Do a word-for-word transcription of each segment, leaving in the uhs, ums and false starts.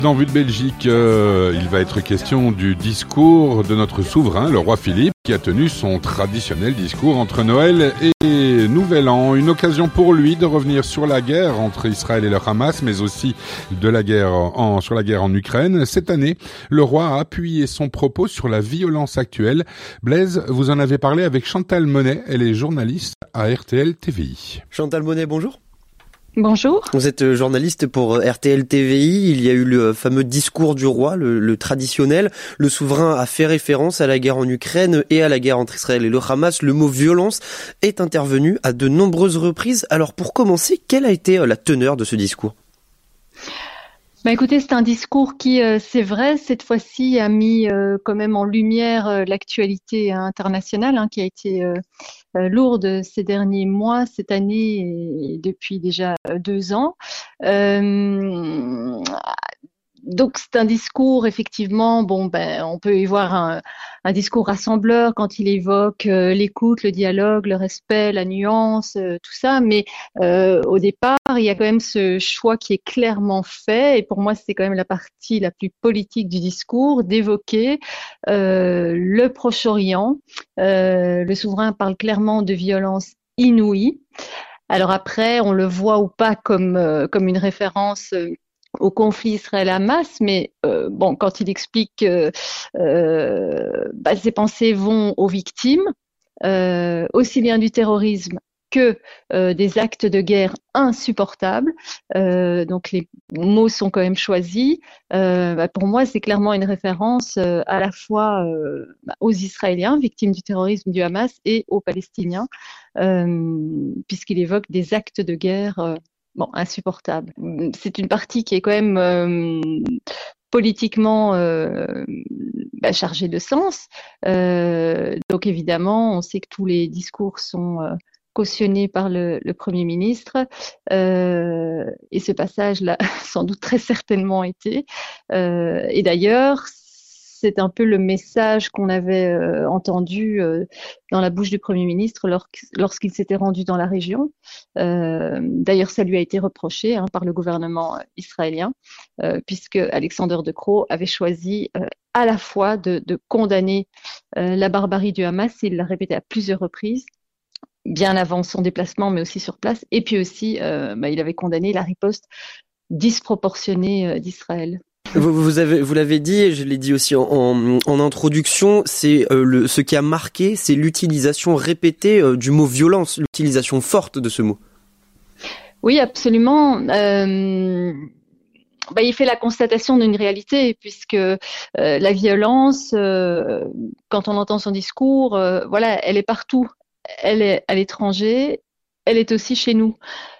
Dans Vue de Belgique, euh, il va être question du discours de notre souverain, le roi Philippe, qui a tenu son traditionnel discours entre Noël et Nouvel An. Une occasion pour lui de revenir sur la guerre entre Israël et le Hamas, mais aussi de la guerre en, sur la guerre en Ukraine. Cette année, le roi a appuyé son propos sur la violence actuelle. Blaise, vous en avez parlé avec Chantal Monet, elle est journaliste à R T L T V I. Chantal Monet, bonjour. Bonjour. Vous êtes journaliste pour R T L T V I. Il y a eu le fameux discours du roi, le, le traditionnel. Le souverain a fait référence à la guerre en Ukraine et à la guerre entre Israël et le Hamas. Le mot violence est intervenu à de nombreuses reprises. Alors pour commencer, quelle a été la teneur de ce discours ? Bah écoutez, c'est un discours qui, euh, c'est vrai, cette fois-ci a mis euh, quand même en lumière euh, l'actualité internationale hein, qui a été euh, euh, lourde ces derniers mois, cette année et depuis déjà euh, deux ans. Euh, Donc c'est un discours effectivement, bon ben on peut y voir un, un discours rassembleur quand il évoque euh, l'écoute, le dialogue, le respect, la nuance, euh, tout ça. Mais euh, au départ, il y a quand même ce choix qui est clairement fait, et pour moi c'est quand même la partie la plus politique du discours, d'évoquer euh, le Proche-Orient. Euh, le souverain parle clairement de violence inouïe. Alors après, on le voit ou pas comme euh, comme une référence. Euh, au conflit Israël-Hamas, mais euh, bon, quand il explique que euh, bah, ses pensées vont aux victimes, euh, aussi bien du terrorisme que euh, des actes de guerre insupportables, euh, donc les mots sont quand même choisis. Euh, bah, pour moi, c'est clairement une référence euh, à la fois euh, bah, aux Israéliens, victimes du terrorisme du Hamas, et aux Palestiniens, euh, puisqu'il évoque des actes de guerre euh, Bon, insupportable. C'est une partie qui est quand même euh, politiquement euh, bah, chargée de sens. Euh, donc évidemment, on sait que tous les discours sont euh, cautionnés par le, le Premier ministre. Euh, et ce passage-là, sans doute très certainement été. Euh, et d'ailleurs, c'est un peu le message qu'on avait euh, entendu euh, dans la bouche du Premier ministre lorsqu'il s'était rendu dans la région. Euh, d'ailleurs, ça lui a été reproché hein, par le gouvernement israélien, euh, puisque Alexander De Croo avait choisi euh, à la fois de, de condamner euh, la barbarie du Hamas, il l'a répété à plusieurs reprises, bien avant son déplacement, mais aussi sur place, et puis aussi, euh, bah, il avait condamné la riposte disproportionnée euh, d'Israël. Vous, vous, avez, vous l'avez dit, et je l'ai dit aussi en, en, en introduction, c'est euh, le, ce qui a marqué, c'est l'utilisation répétée euh, du mot violence, l'utilisation forte de ce mot. Oui, absolument. Euh, bah, il fait la constatation d'une réalité, puisque euh, la violence, euh, quand on entend son discours, euh, voilà, elle est partout. Elle est à l'étranger, elle est aussi chez nous,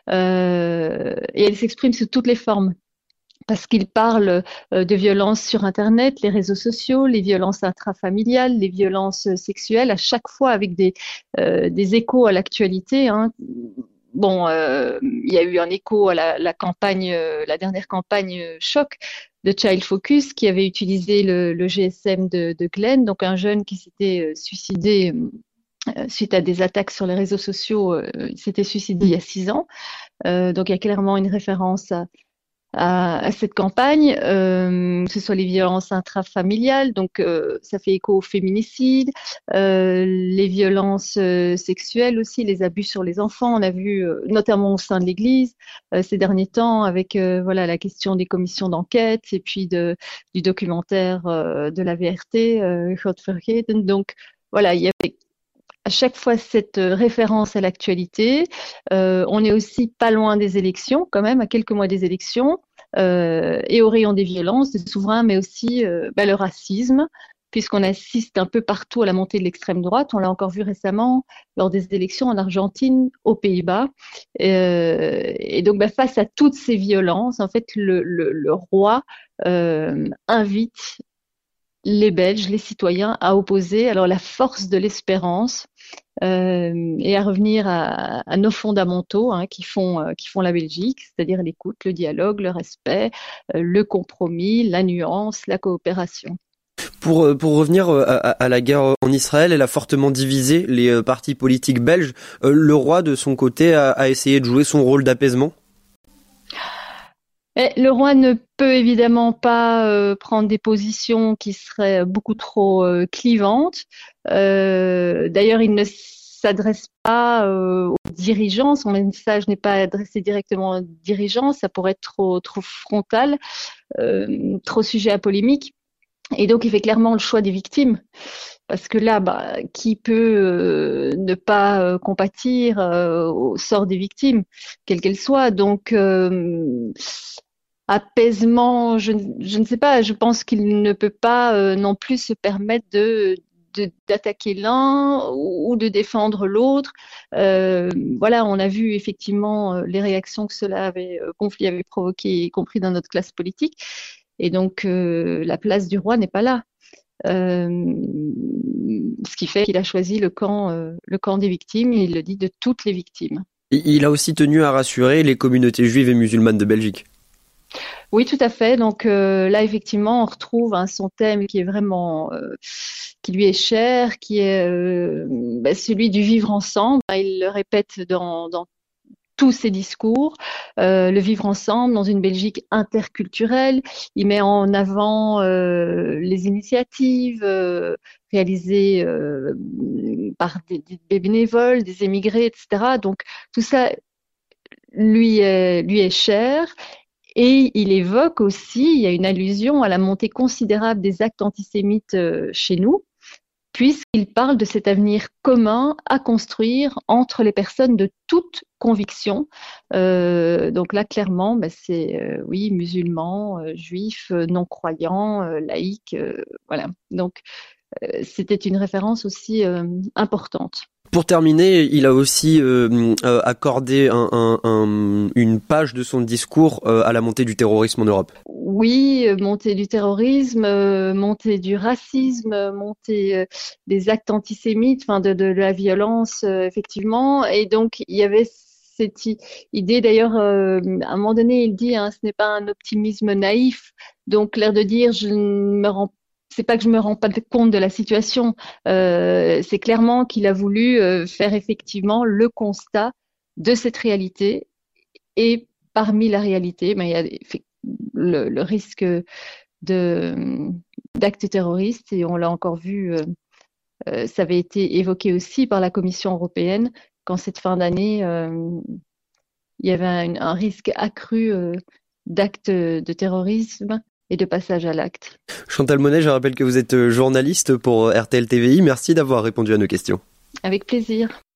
euh, et elle s'exprime sous toutes les formes. Parce qu'il parle de violences sur Internet, les réseaux sociaux, les violences intrafamiliales, les violences sexuelles, à chaque fois avec des, euh, des échos à l'actualité. Hein. Bon, euh, il y a eu un écho à la, la campagne, euh, la dernière campagne euh, choc de Child Focus qui avait utilisé le, le G S M de, de Glenn, donc un jeune qui s'était euh, suicidé euh, suite à des attaques sur les réseaux sociaux. Euh, il s'était suicidé il y a six ans. Euh, donc il y a clairement une référence à À, à cette campagne, euh, que ce soit les violences intrafamiliales, donc euh, ça fait écho au féminicide, euh, les violences euh, sexuelles aussi, les abus sur les enfants, on a vu euh, notamment au sein de l'Église euh, ces derniers temps avec euh, voilà la question des commissions d'enquête et puis de, du documentaire euh, de la V R T, euh, Gottvergeten. Donc voilà, il y avait à chaque fois cette référence à l'actualité. Euh, on est aussi pas loin des élections, quand même, à quelques mois des élections, euh, et au rayon des violences, des souverains, mais aussi euh, bah, le racisme, puisqu'on assiste un peu partout à la montée de l'extrême droite. On l'a encore vu récemment lors des élections en Argentine, aux Pays-Bas. Euh, et donc, bah, face à toutes ces violences, en fait, le, le, le roi euh, invite les Belges, les citoyens, à opposer alors la force de l'espérance euh, et à revenir à, à nos fondamentaux hein, qui font euh, qui font la Belgique, c'est-à-dire l'écoute, le dialogue, le respect, euh, le compromis, la nuance, la coopération. Pour, pour revenir à, à la guerre en Israël, elle a fortement divisé les partis politiques belges. Le roi, de son côté, a, a essayé de jouer son rôle d'apaisement. Mais le roi ne peut évidemment pas euh, prendre des positions qui seraient beaucoup trop euh, clivantes. Euh, d'ailleurs, il ne s'adresse pas euh, aux dirigeants. Son message n'est pas adressé directement aux dirigeants. Ça pourrait être trop, trop frontal, euh, trop sujet à polémique. Et donc, il fait clairement le choix des victimes. Parce que là, bah, qui peut euh, ne pas euh, compatir euh, au sort des victimes, quelles qu'elles soient. Donc, euh, apaisement, je, je ne sais pas. Je pense qu'il ne peut pas euh, non plus se permettre de, de d'attaquer l'un ou de défendre l'autre. Euh, voilà, on a vu effectivement les réactions que cela avait, euh, conflit avait provoqué, y compris dans notre classe politique. Et donc, euh, la place du roi n'est pas là. Euh, ce qui fait qu'il a choisi le camp, euh, le camp des victimes, et il le dit de toutes les victimes. Il a aussi tenu à rassurer les communautés juives et musulmanes de Belgique. Oui, tout à fait. Donc euh, là, effectivement, on retrouve hein, son thème qui est vraiment, euh, qui lui est cher, qui est euh, bah, celui du vivre ensemble. Il le répète dans, dans tous ses discours, euh, le vivre ensemble dans une Belgique interculturelle. Il met en avant euh, les initiatives euh, réalisées euh, par des, des bénévoles, des émigrés, et cetera. Donc tout ça lui est, lui est cher. Et il évoque aussi, il y a une allusion à la montée considérable des actes antisémites euh, chez nous, puisqu'il parle de cet avenir commun à construire entre les personnes de toute conviction. Euh, donc là, clairement, bah, c'est euh, oui, musulmans, euh, juifs, euh, non-croyants, euh, laïcs, euh, voilà. Donc euh, c'était une référence aussi euh, importante. Pour terminer, il a aussi euh, euh, accordé un, un, un, une page de son discours euh, à la montée du terrorisme en Europe. Oui, euh, montée du terrorisme, euh, montée du racisme, euh, montée euh, des actes antisémites, enfin de, de, de la violence, euh, effectivement. Et donc il y avait cette idée, d'ailleurs, euh, à un moment donné, il dit, hein, ce n'est pas un optimisme naïf. Donc l'air de dire, je ne me rends c'est pas que je me rends pas compte de la situation, euh, c'est clairement qu'il a voulu euh, faire effectivement le constat de cette réalité. Et parmi la réalité, ben, il y a le, le risque de d'actes terroristes, et on l'a encore vu, euh, euh, ça avait été évoqué aussi par la Commission européenne qu'en cette fin d'année, euh, il y avait un, un risque accru euh, d'actes de terrorisme et de passage à l'acte. Chantal Monet, je rappelle que vous êtes journaliste pour R T L T V I. Merci d'avoir répondu à nos questions. Avec plaisir.